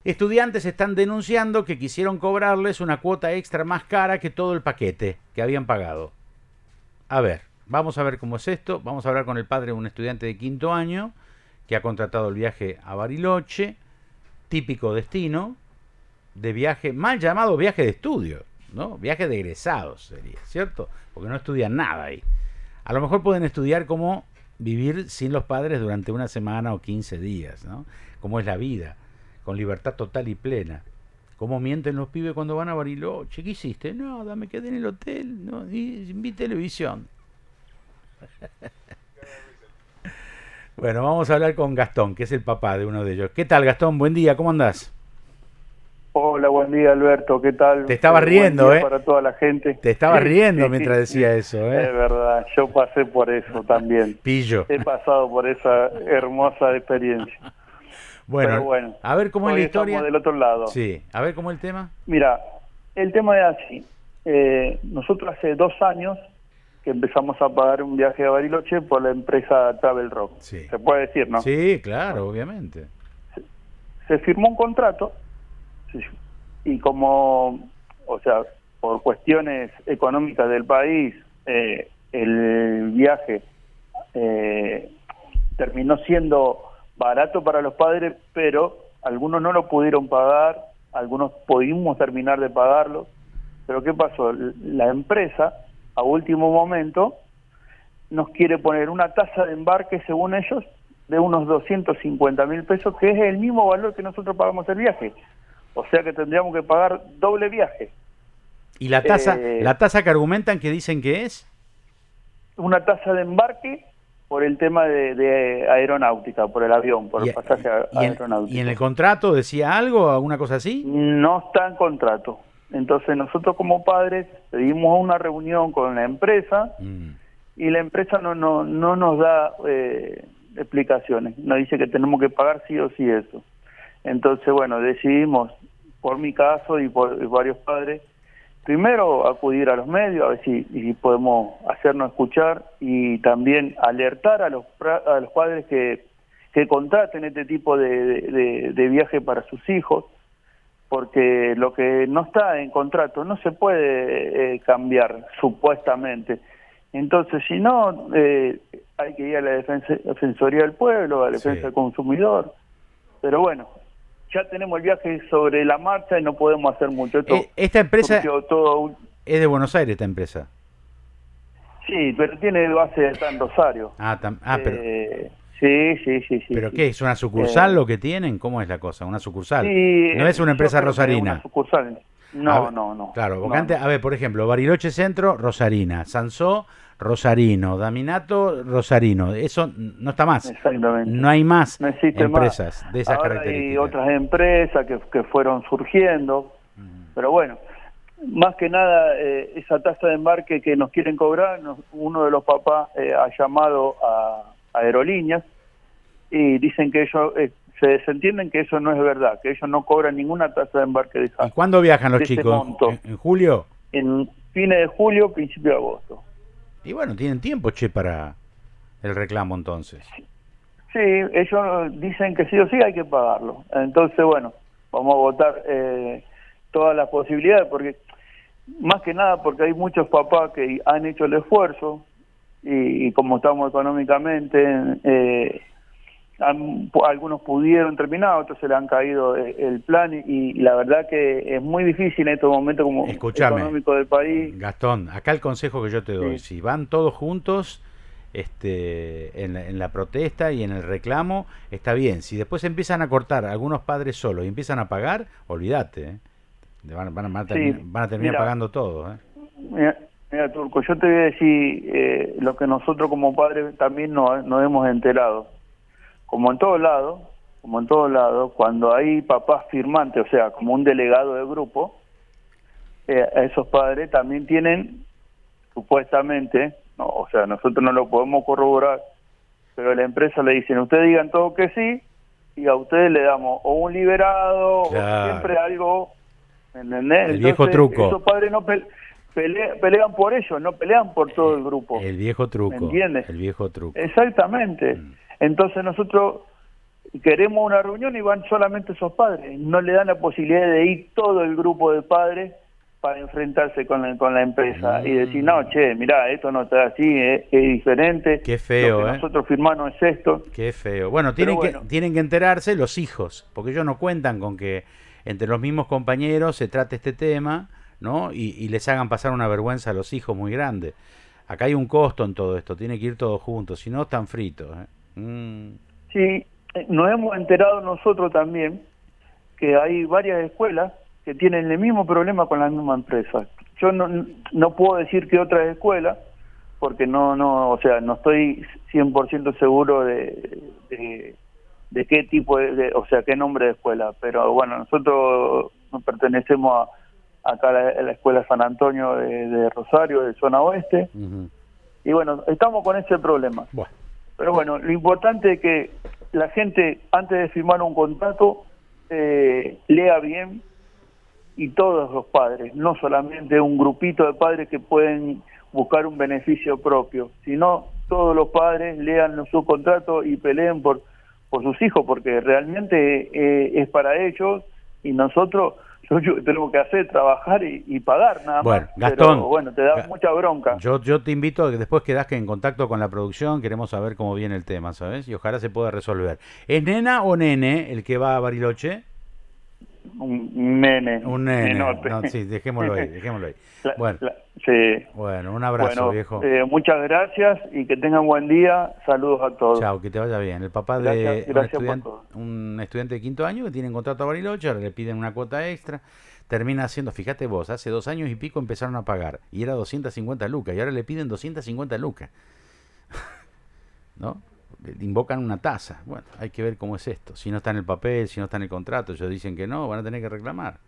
Estudiantes están denunciando que quisieron cobrarles una cuota extra más cara que todo el paquete que habían pagado. A ver, vamos a ver cómo es esto. Vamos a hablar con el padre de un estudiante de 5º año que ha contratado el viaje a Bariloche, típico destino de viaje, mal llamado viaje de estudio, ¿no? Viaje de egresados sería, ¿cierto? Porque no estudian nada ahí. A lo mejor pueden estudiar cómo vivir sin los padres durante una semana o 15 días, ¿no? Cómo es la vida, con libertad total y plena. Cómo mienten los pibes cuando van a Bariloche. ¿Qué hiciste? Nada, me quedé en el hotel, ¿no? Y vi televisión. Bueno, vamos a hablar con Gastón, que es el papá de uno de ellos. ¿Qué tal, Gastón? Buen día, ¿cómo andás? Hola, buen día, Alberto, ¿qué tal? Te estabas riendo, para toda la gente. Te estabas riendo mientras decía eso, Es verdad, yo pasé por eso también. Pillo. He pasado por esa hermosa experiencia. Bueno, pero bueno, a ver cómo es la historia. Estamos del otro lado. Sí, a ver cómo es el tema. Mira, el tema es así. Nosotros hace 2 años que empezamos a pagar un viaje a Bariloche por la empresa Travel Rock. Sí. Se puede decir, ¿no? Sí, claro, obviamente. Se firmó un contrato y como, o sea, por cuestiones económicas del país, el viaje terminó siendo barato para los padres, pero algunos no lo pudieron pagar, algunos pudimos terminar de pagarlo. Pero ¿qué pasó? La empresa, a último momento, nos quiere poner una tasa de embarque, según ellos, de unos 250.000 pesos, que es el mismo valor que nosotros pagamos el viaje. O sea que tendríamos que pagar doble viaje. ¿Y la tasa que argumentan que dicen que es? Una tasa de embarque por el tema de aeronáutica, por el avión, por el pasaje aeronáutico. ¿Y en el contrato decía algo, alguna cosa así? No está en contrato. Entonces nosotros como padres pedimos una reunión con la empresa y la empresa no nos da explicaciones. Nos dice que tenemos que pagar sí o sí eso. Entonces, bueno, decidimos, por mi caso y por varios padres, primero acudir a los medios a ver si podemos hacernos escuchar y también alertar a los padres que contraten este tipo de viaje para sus hijos, porque lo que no está en contrato no se puede cambiar, supuestamente. Entonces, si no, hay que ir a la Defensoría del Pueblo, a la Defensa del Consumidor. Pero bueno, ya tenemos el viaje sobre la marcha y no podemos hacer mucho. Esta empresa es de Buenos Aires, esta empresa. Sí, pero tiene base acá en Rosario. Pero... Sí. ¿Pero qué? ¿Es una sucursal lo que tienen? ¿Cómo es la cosa? ¿Una sucursal? Sí, ¿No es una empresa rosarina? Una sucursal. No. Claro, porque antes, a ver, por ejemplo, Bariloche Centro, Rosarina. Sansó, Rosarino. Daminato, Rosarino. Eso no está más. Exactamente. No hay más no existe empresas más. de esas Ahora características. Hay otras empresas que fueron surgiendo, pero bueno, más que nada esa tasa de embarque que nos quieren cobrar, uno de los papás ha llamado a aerolíneas y dicen que ellos se desentienden que eso no es verdad, que ellos no cobran ninguna tasa de embarque de esa. ¿Y cuándo viajan los chicos? ¿En julio? En fines de julio, principio de agosto. Y bueno, tienen tiempo, para el reclamo entonces. Sí, ellos dicen que sí o sí hay que pagarlo. Entonces, bueno, vamos a votar todas las posibilidades, porque más que nada porque hay muchos papás que han hecho el esfuerzo y como estamos económicamente, algunos pudieron terminar, otros se le han caído el plan y la verdad que es muy difícil en estos momentos como económico del país. Gastón, acá el consejo que yo te doy, si van todos juntos en la protesta y en el reclamo, está bien. Si después empiezan a cortar algunos padres solos y empiezan a pagar, olvídate, van a terminar pagando todo. Mira, Turco, yo te voy a decir lo que nosotros como padres también nos hemos enterado. Como en todos lados, cuando hay papás firmantes, o sea, como un delegado de grupo, esos padres también tienen, supuestamente, o sea, nosotros no lo podemos corroborar, pero a la empresa le dicen, ustedes digan todo que sí, y a ustedes le damos o un liberado, o siempre algo, ¿entendés? El viejo truco. Esos padres no pelean por ellos, no pelean por todo el grupo. El viejo truco. ¿Me entiendes? El viejo truco. Exactamente. Entonces nosotros queremos una reunión y van solamente esos padres, no le dan la posibilidad de ir todo el grupo de padres para enfrentarse con la empresa y decir, no, che, mirá, esto no está así, es diferente. Qué feo, lo que nosotros firmamos es esto. Qué feo. Bueno, tienen que enterarse los hijos, porque ellos no cuentan con que entre los mismos compañeros se trate este tema, ¿no? Y les hagan pasar una vergüenza a los hijos muy grande. Acá hay un costo en todo esto, tiene que ir todos juntos, si no están fritos. Sí, nos hemos enterado nosotros también que hay varias escuelas que tienen el mismo problema con la misma empresa. Yo no puedo decir que otras escuelas, porque o sea, no estoy 100% seguro de qué tipo o sea, qué nombre de escuela, pero bueno, nosotros nos pertenecemos acá a la Escuela San Antonio de Rosario, de zona oeste, y bueno, estamos con ese problema. Bueno. Pero bueno, lo importante es que la gente, antes de firmar un contrato, lea bien, y todos los padres, no solamente un grupito de padres que pueden buscar un beneficio propio, sino todos los padres lean su contrato y peleen por sus hijos, porque realmente es para ellos, y nosotros lo que tenemos que hacer es trabajar y pagar nada bueno, más. Gastón, pero bueno, te da mucha bronca. Yo te invito a que después quedas en contacto con la producción, queremos saber cómo viene el tema, ¿sabes? Y ojalá se pueda resolver. ¿Es nena o nene el que va a Bariloche? Un nene. No, sí, dejémoslo ahí. Sí. Bueno, un abrazo, viejo. Muchas gracias y que tengan buen día. Saludos a todos. Chao, que te vaya bien. El papá gracias, de un estudiante de quinto año que tiene contrato a Bariloche, ahora le piden una cuota extra, termina haciendo, fíjate vos, hace 2 años y pico empezaron a pagar y era 250 lucas y ahora le piden 250 lucas. ¿No? Invocan una tasa. Bueno, hay que ver cómo es esto. Si no está en el papel, si no está en el contrato, ellos dicen que no, van a tener que reclamar.